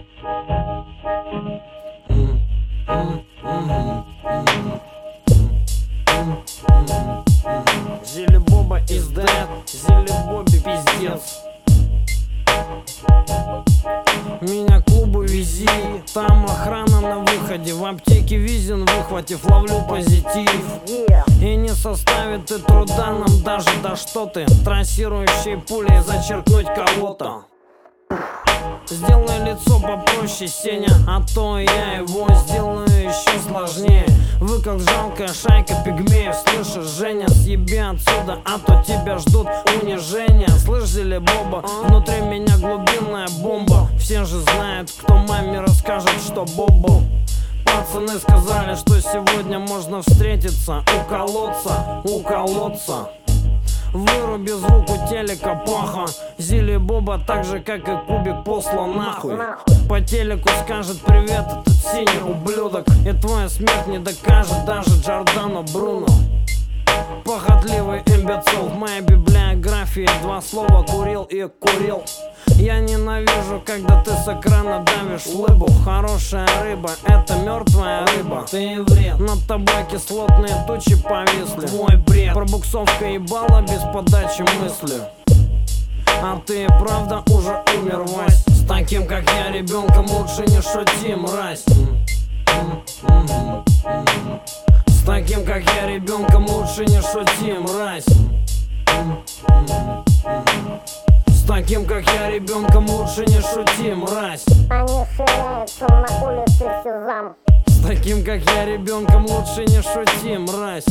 Зили Боба is dead, Зили Бобби пиздец. Меня к клубу вези, там охрана на выходе. В аптеке Визин выхватив, ловлю позитив. И не составит и труда нам даже, да что ты, трассирующей пулей зачеркнуть кого-то. Сделай лицо попроще, Сеня, а то я его сделаю еще сложнее. Вы как жалкая шайка пигмеев, слышишь, Женя, съеби отсюда, а то тебя ждут унижения. Слышь, Зили Боба, внутри меня глубинная бомба. Все же знают, кто маме расскажет, что Бобо. Пацаны сказали, что сегодня можно встретиться у колодца. Выруби звук у телека, паха. Зили Боба так же, как и Кубик, послан нахуй. По телеку скажет привет этот синий ублюдок, и твоя смерть не докажет даже Джордано Бруно. Похотливый имбецил, в моей библиографии два слова: курил и курил. Я ненавижу, когда ты с экрана давишь лыбу. Хорошая рыба — это мертвая рыба. Ты вред. Над тобой кислотные тучи повисли. Твой бред. Пробуксовка ебала без подачи мысли. А ты правда уже умер, Вась. С таким, как я, ребенком лучше не шути, мразь. С таким, как я, ребенком лучше не шути, мразь. С таким, как я, ребенком лучше не шути, мразь. Они ширяются на улице Сезам. С таким, как я, ребенком лучше не шути, мразь.